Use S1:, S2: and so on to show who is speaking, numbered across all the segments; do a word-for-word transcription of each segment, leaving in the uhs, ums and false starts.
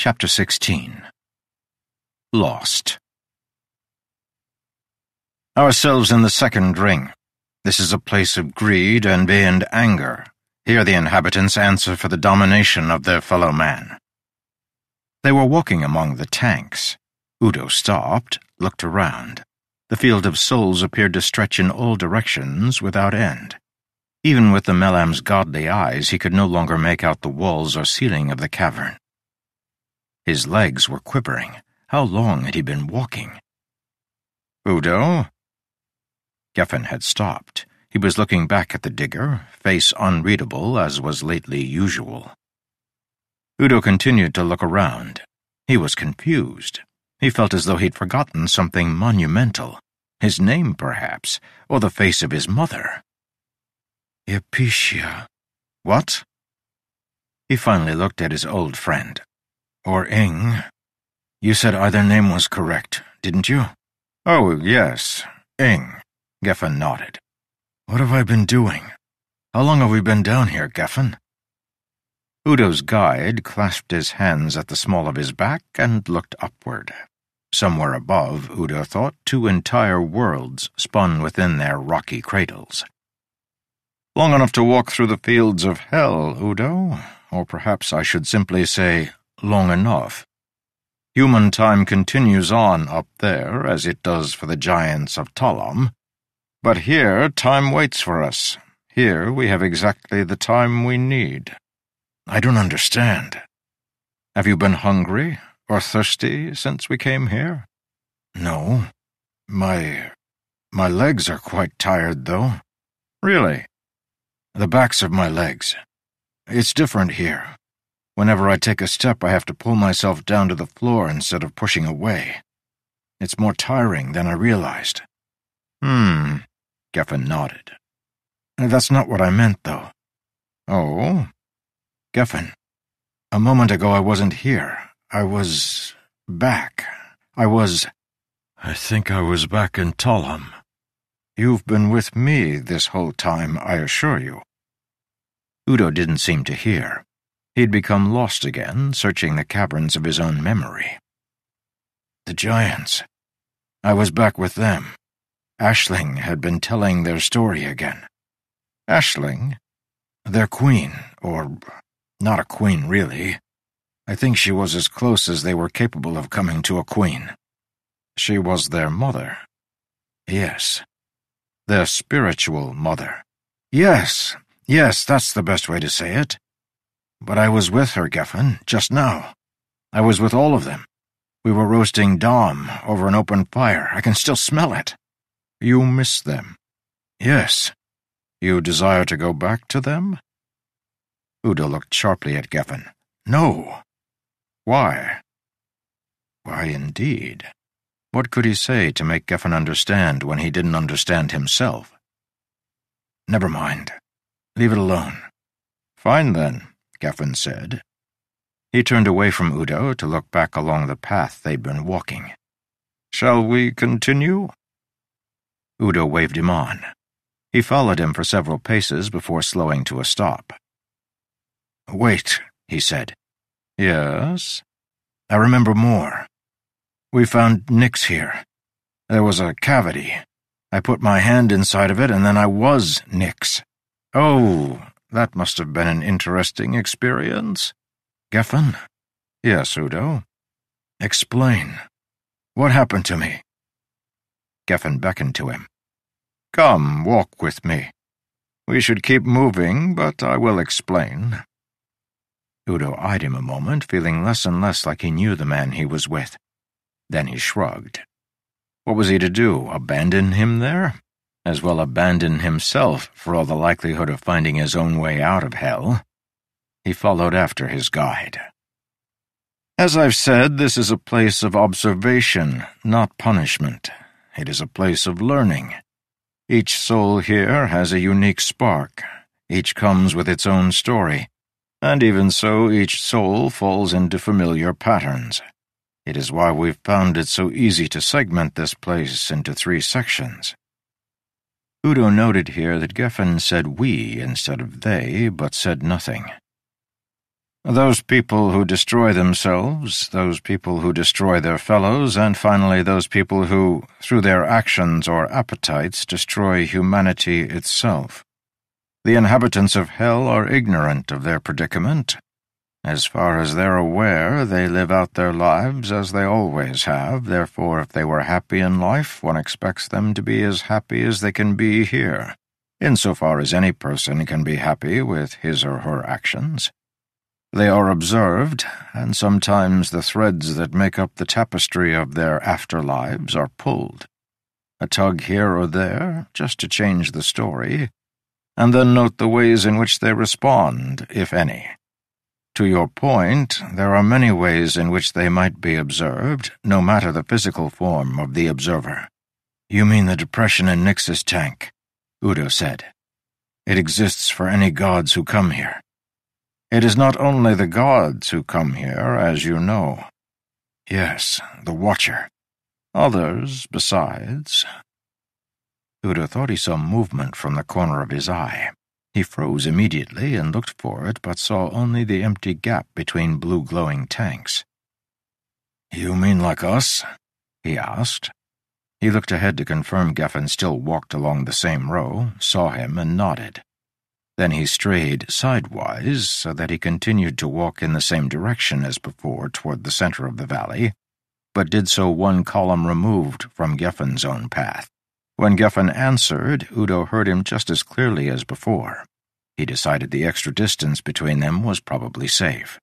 S1: Chapter sixteen. Lost. Ourselves in the second ring. This is a place of greed, envy, and anger. Here the inhabitants answer for the domination of their fellow man. They were walking among the tanks. Udo stopped, looked around. The field of souls appeared to stretch in all directions without end. Even with the Melam's godly eyes, he could no longer make out the walls or ceiling of the cavern. His legs were quivering. How long had he been walking? Udo? Geffen had stopped. He was looking back at the digger, face unreadable as was lately usual. Udo continued to look around. He was confused. He felt as though he'd forgotten something monumental. His name, perhaps, or the face of his mother. Hypatia. What? He finally looked at his old friend. Or Ing. You said either name was correct, didn't you? Oh, yes, Ing. Geffen nodded. What have I been doing? How long have we been down here, Geffen? Udo's guide clasped his hands at the small of his back and looked upward. Somewhere above, Udo thought, two entire worlds spun within their rocky cradles. Long enough to walk through the fields of hell, Udo, or perhaps I should simply say, long enough. Human time continues on up there, as it does for the giants of Talam. But here, time waits for us. Here we have exactly the time we need. I don't understand. Have you been hungry or thirsty since we came here? No. My... my legs are quite tired, though. Really? The backs of my legs. It's different here. Whenever I take a step, I have to pull myself down to the floor instead of pushing away. It's more tiring than I realized. Hmm, Geffen nodded. That's not what I meant, though. Oh? Geffen, a moment ago I wasn't here. I was... back. I was... I think I was back in Talam. You've been with me this whole time, I assure you. Udo didn't seem to hear. He'd become lost again, searching the caverns of his own memory. The giants. I was back with them. Aisling had been telling their story again. Aisling? Their queen, or not a queen, really. I think she was as close as they were capable of coming to a queen. She was their mother. Yes. Their spiritual mother. Yes, yes, that's the best way to say it. But I was with her, Geffen, just now. I was with all of them. We were roasting Dom over an open fire. I can still smell it. You miss them? Yes. You desire to go back to them? Udo looked sharply at Geffen. No. Why? Why, indeed. What could he say to make Geffen understand when he didn't understand himself? Never mind. Leave it alone. Fine, then, Geffen said. He turned away from Udo to look back along the path they'd been walking. Shall we continue? Udo waved him on. He followed him for several paces before slowing to a stop. Wait, he said. Yes? I remember more. We found Nyx here. There was a cavity. I put my hand inside of it, and then I was Nyx. Oh, that must have been an interesting experience. Geffen? Yes, Udo. Explain. What happened to me? Geffen beckoned to him. Come, walk with me. We should keep moving, but I will explain. Udo eyed him a moment, feeling less and less like he knew the man he was with. Then he shrugged. What was he to do, abandon him there? As well abandon himself for all the likelihood of finding his own way out of hell. He followed after his guide. As I've said, this is a place of observation, not punishment. It is a place of learning. Each soul here has a unique spark. Each comes with its own story. And even so, each soul falls into familiar patterns. It is why we've found it so easy to segment this place into three sections. Udo noted here that Geffen said we instead of they, but said nothing. Those people who destroy themselves, those people who destroy their fellows, and finally those people who, through their actions or appetites, destroy humanity itself. The inhabitants of hell are ignorant of their predicament. As far as they're aware, they live out their lives as they always have. Therefore, if they were happy in life, one expects them to be as happy as they can be here, insofar as any person can be happy with his or her actions. They are observed, and sometimes the threads that make up the tapestry of their afterlives are pulled. A tug here or there, just to change the story, and then note the ways in which they respond, if any. To your point, there are many ways in which they might be observed, no matter the physical form of the observer. You mean the depression in Nyx's tank, Udo said. It exists for any gods who come here. It is not only the gods who come here, as you know. Yes, the Watcher. Others, besides. Udo thought he saw movement from the corner of his eye. He froze immediately and looked for it, but saw only the empty gap between blue glowing tanks. You mean like us? He asked. He looked ahead to confirm Geffen still walked along the same row, saw him, and nodded. Then he strayed sidewise so that he continued to walk in the same direction as before toward the center of the valley, but did so one column removed from Geffen's own path. When Geffen answered, Udo heard him just as clearly as before. He decided the extra distance between them was probably safe.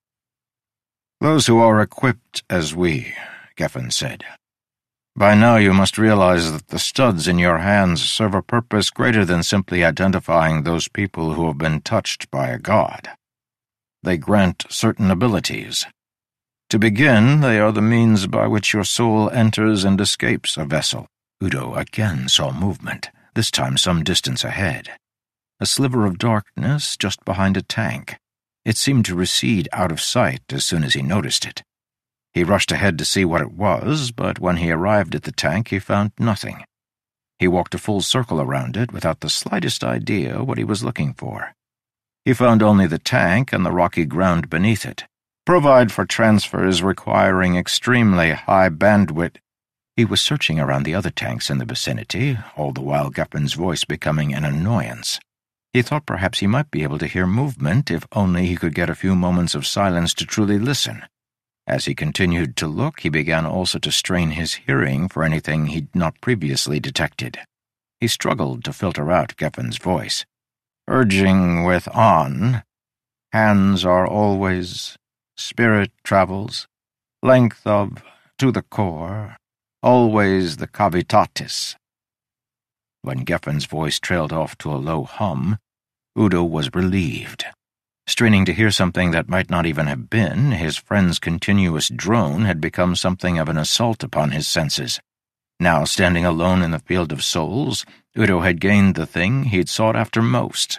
S1: Those who are equipped as we, Geffen said. By now you must realize that the studs in your hands serve a purpose greater than simply identifying those people who have been touched by a god. They grant certain abilities. To begin, they are the means by which your soul enters and escapes a vessel. Udo again saw movement, this time some distance ahead. A sliver of darkness just behind a tank. It seemed to recede out of sight as soon as he noticed it. He rushed ahead to see what it was, but when he arrived at the tank he found nothing. He walked a full circle around it without the slightest idea what he was looking for. He found only the tank and the rocky ground beneath it. Provide for transfers requiring extremely high bandwidth. He was searching around the other tanks in the vicinity, all the while Geffen's voice becoming an annoyance. He thought perhaps he might be able to hear movement if only he could get a few moments of silence to truly listen. As he continued to look, he began also to strain his hearing for anything he'd not previously detected. He struggled to filter out Geffen's voice. Urging with on, hands are always, spirit travels, length of, to the core, always the cavitatis. When Geffen's voice trailed off to a low hum, Udo was relieved. Straining to hear something that might not even have been, his friend's continuous drone had become something of an assault upon his senses. Now, standing alone in the field of souls, Udo had gained the thing he'd sought after most.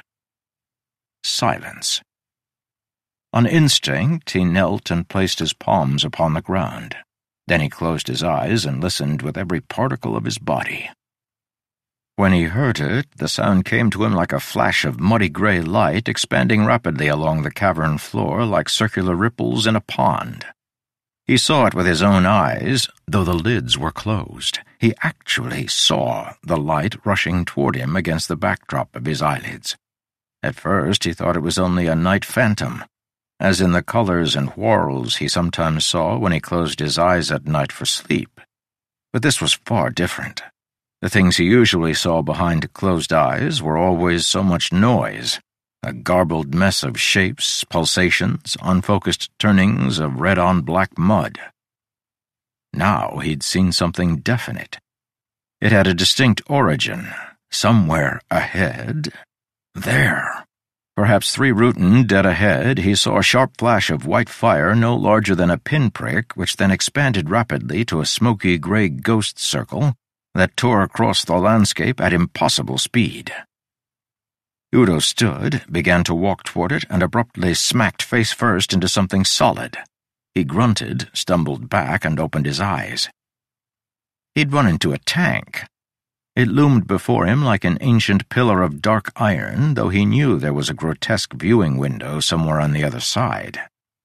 S1: Silence. On instinct, he knelt and placed his palms upon the ground. Then he closed his eyes and listened with every particle of his body. When he heard it, the sound came to him like a flash of muddy gray light expanding rapidly along the cavern floor like circular ripples in a pond. He saw it with his own eyes, though the lids were closed. He actually saw the light rushing toward him against the backdrop of his eyelids. At first he thought it was only a night phantom, as in the colors and whorls he sometimes saw when he closed his eyes at night for sleep. But this was far different. The things he usually saw behind closed eyes were always so much noise, a garbled mess of shapes, pulsations, unfocused turnings of red-on-black mud. Now he'd seen something definite. It had a distinct origin, somewhere ahead. There. Perhaps three Rutan dead ahead, he saw a sharp flash of white fire no larger than a pinprick, which then expanded rapidly to a smoky gray ghost circle that tore across the landscape at impossible speed. Udo stood, began to walk toward it, and abruptly smacked face first into something solid. He grunted, stumbled back, and opened his eyes. He'd run into a tank. It loomed before him like an ancient pillar of dark iron, though he knew there was a grotesque viewing window somewhere on the other side.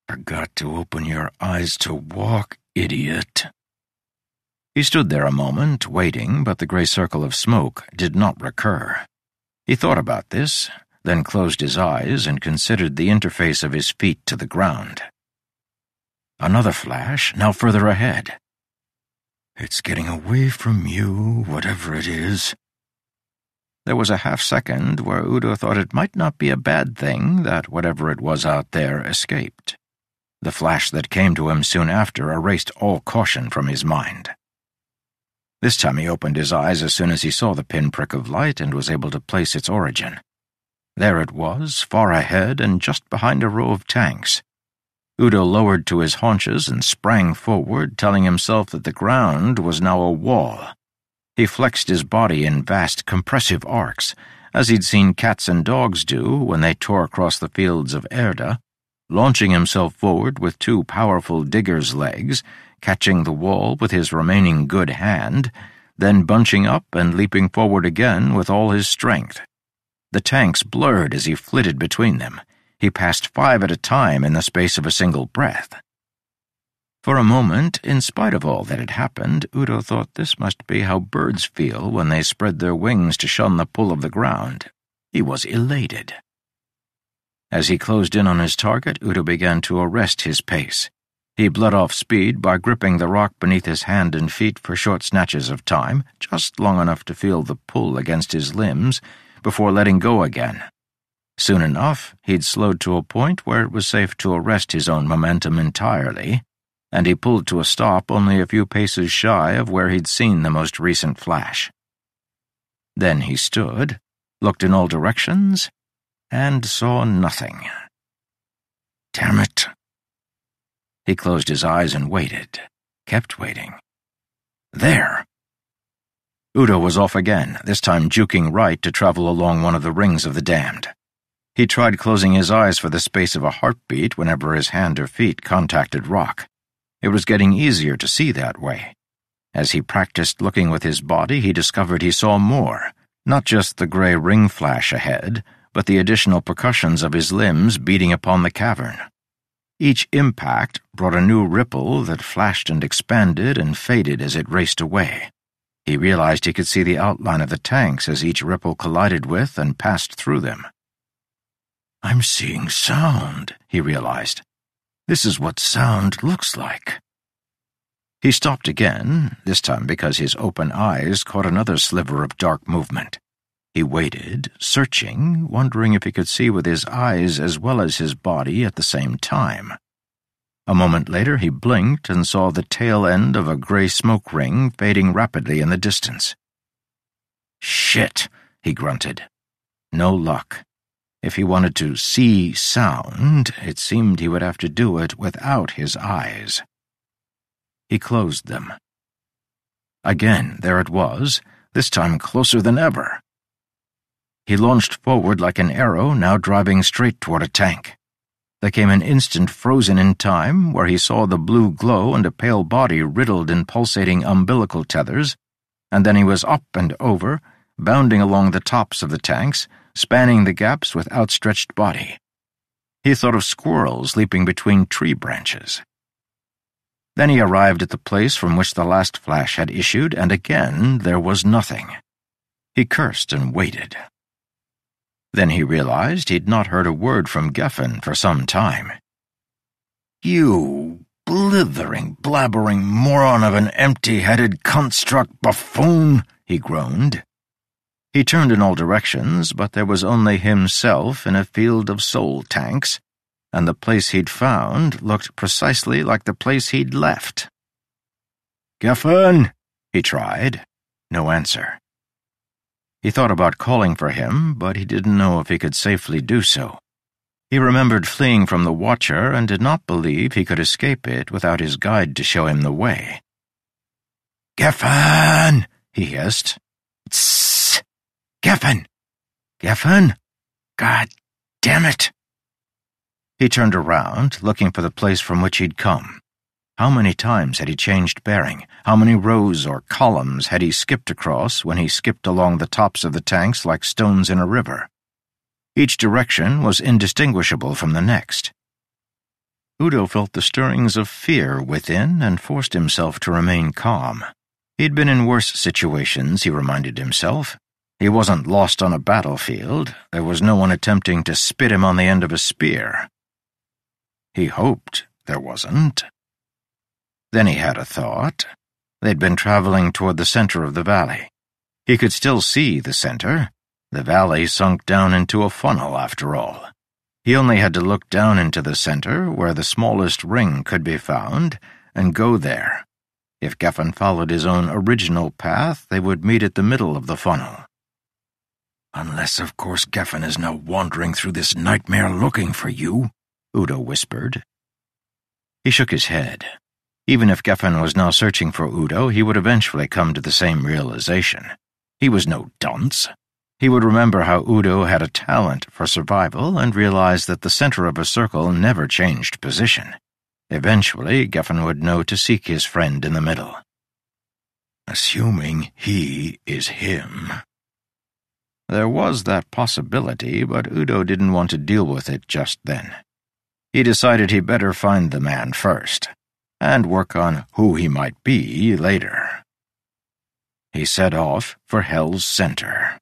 S1: Forgot to open your eyes to walk, idiot. He stood there a moment, waiting, but the gray circle of smoke did not recur. He thought about this, then closed his eyes and considered the interface of his feet to the ground. Another flash, now further ahead. It's getting away from you, whatever it is. There was a half-second where Udo thought it might not be a bad thing that whatever it was out there escaped. The flash that came to him soon after erased all caution from his mind. This time he opened his eyes as soon as he saw the pinprick of light and was able to place its origin. There it was, far ahead and just behind a row of tanks. Udo lowered to his haunches and sprang forward, telling himself that the ground was now a wall. He flexed his body in vast compressive arcs, as he'd seen cats and dogs do when they tore across the fields of Erda, launching himself forward with two powerful digger's legs, catching the wall with his remaining good hand, then bunching up and leaping forward again with all his strength. The tanks blurred as he flitted between them. He passed five at a time in the space of a single breath. For a moment, in spite of all that had happened, Udo thought this must be how birds feel when they spread their wings to shun the pull of the ground. He was elated. As he closed in on his target, Udo began to arrest his pace. He bled off speed by gripping the rock beneath his hand and feet for short snatches of time, just long enough to feel the pull against his limbs, before letting go again. Soon enough, he'd slowed to a point where it was safe to arrest his own momentum entirely, and he pulled to a stop only a few paces shy of where he'd seen the most recent flash. Then he stood, looked in all directions, and saw nothing. Damn it. He closed his eyes and waited, kept waiting. There! Udo was off again, this time juking right to travel along one of the rings of the damned. He tried closing his eyes for the space of a heartbeat whenever his hand or feet contacted rock. It was getting easier to see that way. As he practiced looking with his body, he discovered he saw more, not just the gray ring flash ahead, but the additional percussions of his limbs beating upon the cavern. Each impact brought a new ripple that flashed and expanded and faded as it raced away. He realized he could see the outline of the tanks as each ripple collided with and passed through them. I'm seeing sound, he realized. This is what sound looks like. He stopped again, this time because his open eyes caught another sliver of dark movement. He waited, searching, wondering if he could see with his eyes as well as his body at the same time. A moment later he blinked and saw the tail end of a gray smoke ring fading rapidly in the distance. Shit, he grunted. No luck. If he wanted to see sound, it seemed he would have to do it without his eyes. He closed them. Again, there it was, this time closer than ever. He launched forward like an arrow, now driving straight toward a tank. There came an instant frozen in time where he saw the blue glow and a pale body riddled in pulsating umbilical tethers, and then he was up and over, bounding along the tops of the tanks, spanning the gaps with outstretched body. He thought of squirrels leaping between tree branches. Then he arrived at the place from which the last flash had issued, and again there was nothing. He cursed and waited. Then he realized he'd not heard a word from Geffen for some time. You blithering, blabbering moron of an empty-headed, cunt-struck buffoon, he groaned. He turned in all directions, but there was only himself in a field of soul tanks, and the place he'd found looked precisely like the place he'd left. Geffen, he tried. No answer. He thought about calling for him, but he didn't know if he could safely do so. He remembered fleeing from the Watcher and did not believe he could escape it without his guide to show him the way. Geffen, he hissed. Tss! Geffen! Geffen? God damn it! He turned around, looking for the place from which he'd come. How many times had he changed bearing? How many rows or columns had he skipped across when he skipped along the tops of the tanks like stones in a river? Each direction was indistinguishable from the next. Udo felt the stirrings of fear within and forced himself to remain calm. He'd been in worse situations, he reminded himself. He wasn't lost on a battlefield. There was no one attempting to spit him on the end of a spear. He hoped there wasn't. Then he had a thought. They'd been traveling toward the center of the valley. He could still see the center. The valley sunk down into a funnel, after all. He only had to look down into the center, where the smallest ring could be found, and go there. If Geffen followed his own original path, they would meet at the middle of the funnel. "Unless, of course, Geffen is now wandering through this nightmare looking for you," Udo whispered. He shook his head. Even if Geffen was now searching for Udo, he would eventually come to the same realization. He was no dunce. He would remember how Udo had a talent for survival and realize that the center of a circle never changed position. Eventually, Geffen would know to seek his friend in the middle. Assuming he is him. There was that possibility, but Udo didn't want to deal with it just then. He decided he'd better find the man first, and work on who he might be later. He set off for Hell's Center.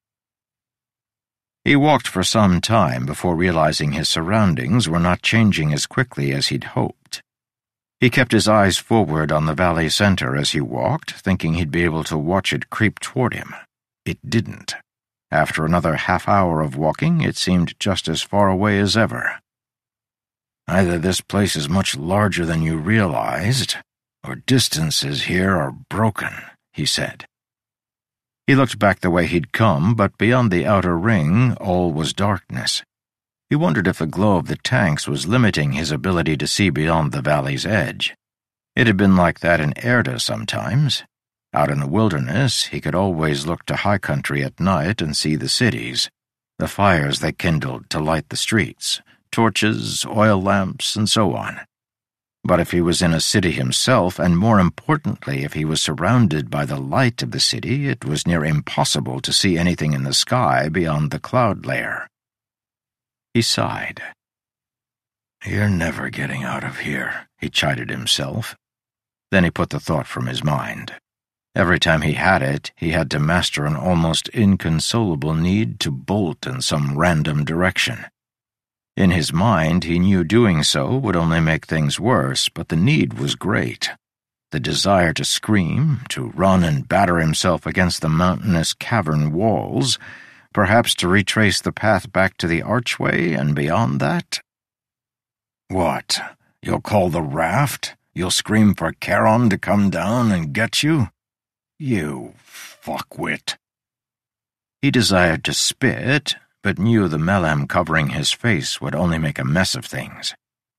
S1: He walked for some time before realizing his surroundings were not changing as quickly as he'd hoped. He kept his eyes forward on the valley center as he walked, thinking he'd be able to watch it creep toward him. It didn't. After another half hour of walking, it seemed just as far away as ever. Either this place is much larger than you realized, or distances here are broken, he said. He looked back the way he'd come, but beyond the outer ring, all was darkness. He wondered if the glow of the tanks was limiting his ability to see beyond the valley's edge. It had been like that in Erda sometimes. Out in the wilderness, he could always look to high country at night and see the cities, the fires they kindled to light the streets, torches, oil lamps, and so on. But if he was in a city himself, and more importantly, if he was surrounded by the light of the city, it was near impossible to see anything in the sky beyond the cloud layer. He sighed. "You're never getting out of here," he chided himself. Then he put the thought from his mind. Every time he had it, he had to master an almost inconsolable need to bolt in some random direction. In his mind, he knew doing so would only make things worse, but the need was great. The desire to scream, to run and batter himself against the mountainous cavern walls, perhaps to retrace the path back to the archway and beyond that. What? You'll call the raft? You'll scream for Charon to come down and get you? You fuckwit. He desired to spit, but knew the melem covering his face would only make a mess of things.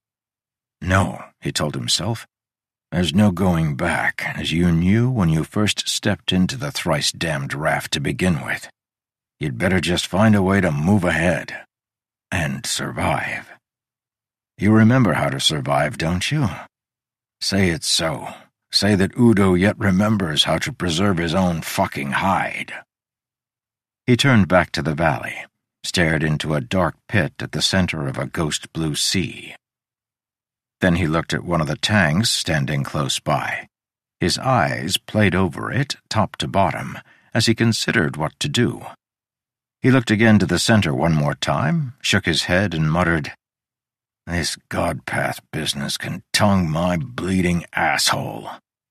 S1: No, he told himself. There's no going back, as you knew when you first stepped into the thrice-damned raft to begin with. You'd better just find a way to move ahead. And survive. You remember how to survive, don't you? Say it so. Say that Udo yet remembers how to preserve his own fucking hide. He turned back to the valley, stared into a dark pit at the center of a ghost blue sea. Then he looked at one of the tanks standing close by. His eyes played over it, top to bottom, as he considered what to do. He looked again to the center one more time, shook his head, and muttered, "This Godpath business can tongue my bleeding asshole."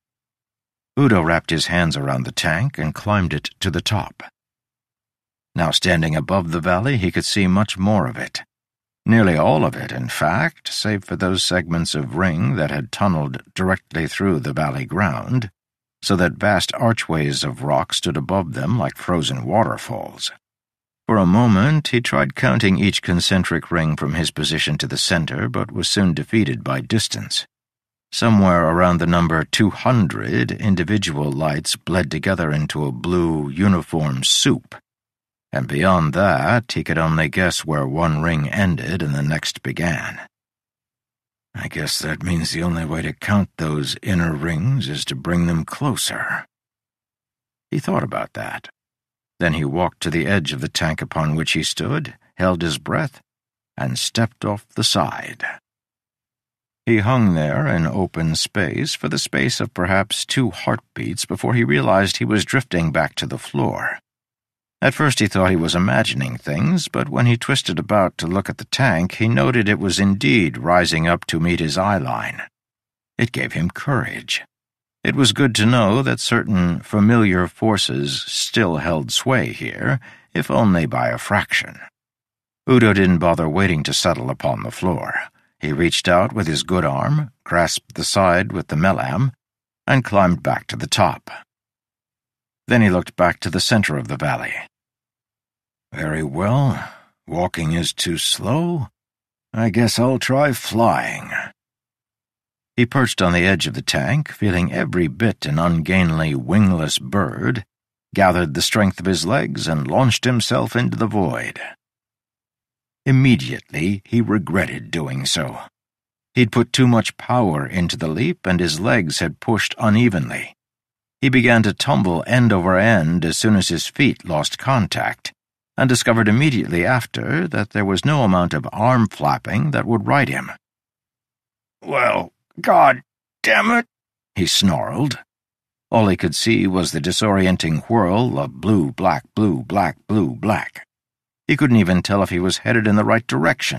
S1: Udo wrapped his hands around the tank and climbed it to the top. Now standing above the valley, he could see much more of it. Nearly all of it, in fact, save for those segments of ring that had tunneled directly through the valley ground, so that vast archways of rock stood above them like frozen waterfalls. For a moment, he tried counting each concentric ring from his position to the center, but was soon defeated by distance. Somewhere around the number two hundred, individual lights bled together into a blue, uniform soup. And beyond that, he could only guess where one ring ended and the next began. I guess that means the only way to count those inner rings is to bring them closer. He thought about that. Then he walked to the edge of the tank upon which he stood, held his breath, and stepped off the side. He hung there in open space for the space of perhaps two heartbeats before he realized he was drifting back to the floor. At first he thought he was imagining things, but when he twisted about to look at the tank, he noted it was indeed rising up to meet his eye line. It gave him courage. It was good to know that certain familiar forces still held sway here, if only by a fraction. Udo didn't bother waiting to settle upon the floor. He reached out with his good arm, grasped the side with the melam, and climbed back to the top. Then he looked back to the center of the valley. Very well. Walking is too slow. I guess I'll try flying. He perched on the edge of the tank, feeling every bit an ungainly, wingless bird, gathered the strength of his legs, and launched himself into the void. Immediately, he regretted doing so. He'd put too much power into the leap, and his legs had pushed unevenly. He began to tumble end over end as soon as his feet lost contact, and discovered immediately after that there was no amount of arm flapping that would right him. "Well, God damn it," he snarled. All he could see was the disorienting whirl of blue, black, blue, black, blue, black. He couldn't even tell if he was headed in the right direction.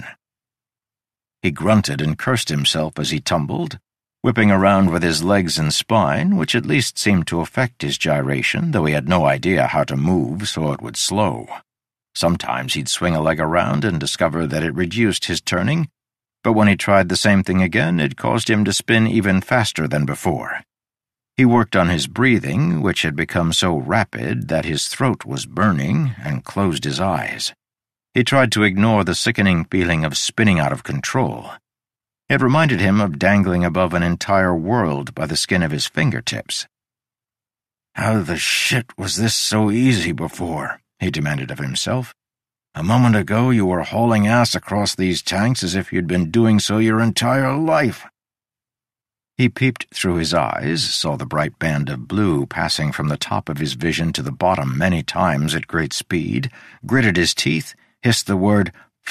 S1: He grunted and cursed himself as he tumbled, whipping around with his legs and spine, which at least seemed to affect his gyration, though he had no idea how to move so it would slow. Sometimes he'd swing a leg around and discover that it reduced his turning, but when he tried the same thing again, it caused him to spin even faster than before. He worked on his breathing, which had become so rapid that his throat was burning, and closed his eyes. He tried to ignore the sickening feeling of spinning out of control. It reminded him of dangling above an entire world by the skin of his fingertips. "How the shit was this so easy before?" he demanded of himself. "A moment ago you were hauling ass across these tanks as if you'd been doing so your entire life." He peeped through his eyes, saw the bright band of blue passing from the top of his vision to the bottom many times at great speed, gritted his teeth, hissed the word,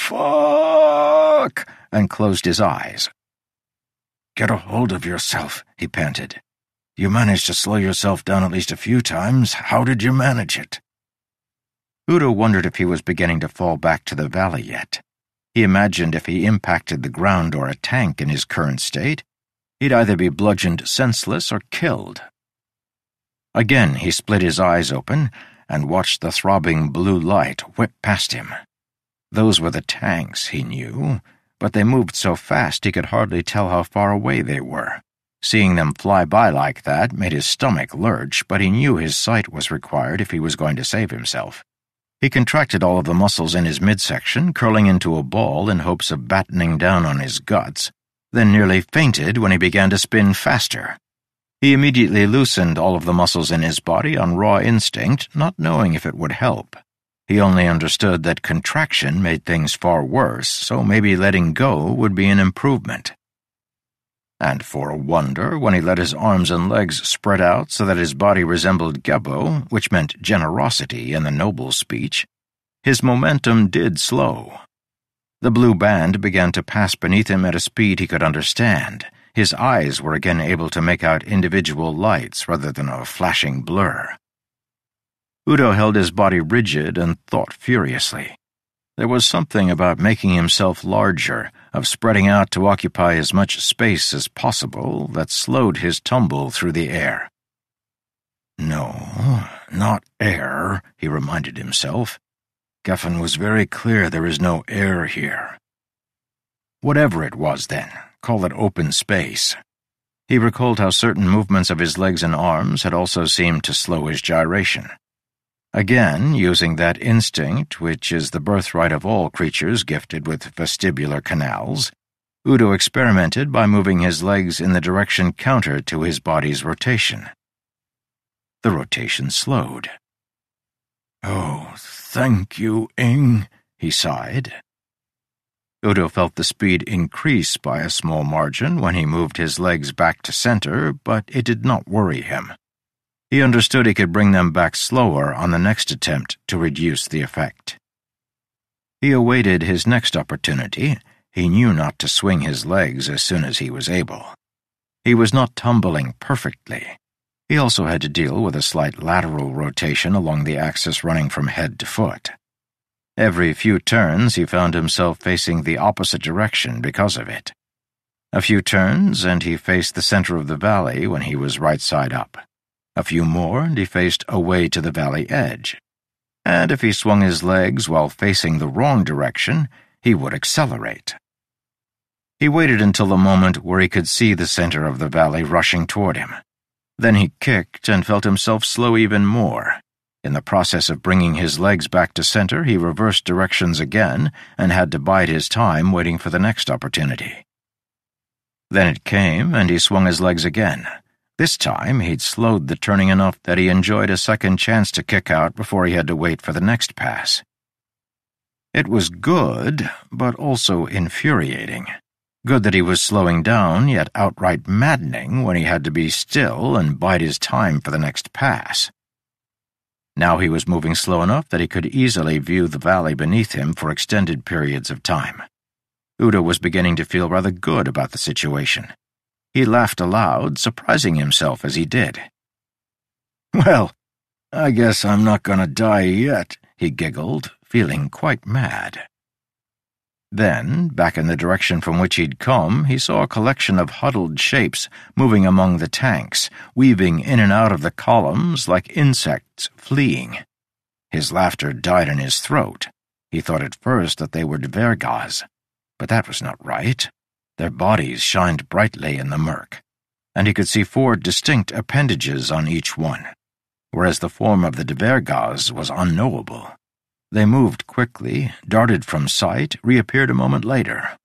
S1: "Fuck!" and closed his eyes. "Get a hold of yourself," he panted. "You managed to slow yourself down at least a few times. How did you manage it?" Udo wondered if he was beginning to fall back to the valley yet. He imagined if he impacted the ground or a tank in his current state, he'd either be bludgeoned senseless or killed. Again he split his eyes open and watched the throbbing blue light whip past him. Those were the tanks, he knew, but they moved so fast he could hardly tell how far away they were. Seeing them fly by like that made his stomach lurch, but he knew his sight was required if he was going to save himself. He contracted all of the muscles in his midsection, curling into a ball in hopes of battening down on his guts, then nearly fainted when he began to spin faster. He immediately loosened all of the muscles in his body on raw instinct, not knowing if it would help. He only understood that contraction made things far worse, so maybe letting go would be an improvement. And for a wonder, when he let his arms and legs spread out so that his body resembled Gebo, which meant generosity in the noble speech, his momentum did slow. The blue band began to pass beneath him at a speed he could understand. His eyes were again able to make out individual lights rather than a flashing blur. Udo held his body rigid and thought furiously. There was something about making himself larger, of spreading out to occupy as much space as possible, that slowed his tumble through the air. No, not air, he reminded himself. Geffen was very clear there is no air here. Whatever it was then, call it open space. He recalled how certain movements of his legs and arms had also seemed to slow his gyration. Again, using that instinct, which is the birthright of all creatures gifted with vestibular canals, Udo experimented by moving his legs in the direction counter to his body's rotation. The rotation slowed. "Oh, thank you, Ing," he sighed. Udo felt the speed increase by a small margin when he moved his legs back to center, but it did not worry him. He understood he could bring them back slower on the next attempt to reduce the effect. He awaited his next opportunity, he knew not to swing his legs as soon as he was able. He was not tumbling perfectly. He also had to deal with a slight lateral rotation along the axis running from head to foot. Every few turns he found himself facing the opposite direction because of it. A few turns, and he faced the center of the valley when he was right side up. A few more, and he faced away to the valley edge. And if he swung his legs while facing the wrong direction, he would accelerate. He waited until the moment where he could see the center of the valley rushing toward him. Then he kicked and felt himself slow even more. In the process of bringing his legs back to center, he reversed directions again and had to bide his time waiting for the next opportunity. Then it came, and he swung his legs again. This time, he'd slowed the turning enough that he enjoyed a second chance to kick out before he had to wait for the next pass. It was good, but also infuriating. Good that he was slowing down, yet outright maddening when he had to be still and bide his time for the next pass. Now he was moving slow enough that he could easily view the valley beneath him for extended periods of time. Udo was beginning to feel rather good about the situation. He laughed aloud, surprising himself as he did. "Well, I guess I'm not going to die yet," he giggled, feeling quite mad. Then, back in the direction from which he'd come, he saw a collection of huddled shapes moving among the tanks, weaving in and out of the columns like insects fleeing. His laughter died in his throat. He thought at first that they were Dvergas, but that was not right. Their bodies shined brightly in the murk, and he could see four distinct appendages on each one, whereas the form of the Dvergas was unknowable. They moved quickly, darted from sight, reappeared a moment later.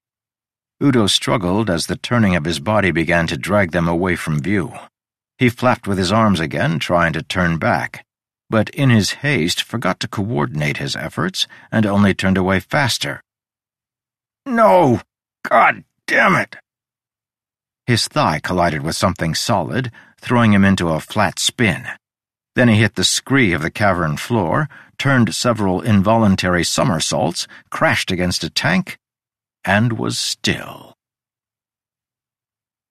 S1: Udo struggled as the turning of his body began to drag them away from view. He flapped with his arms again, trying to turn back, but in his haste forgot to coordinate his efforts and only turned away faster. "No! God damn it!" His thigh collided with something solid, throwing him into a flat spin. Then he hit the scree of the cavern floor, turned several involuntary somersaults, crashed against a tank, and was still.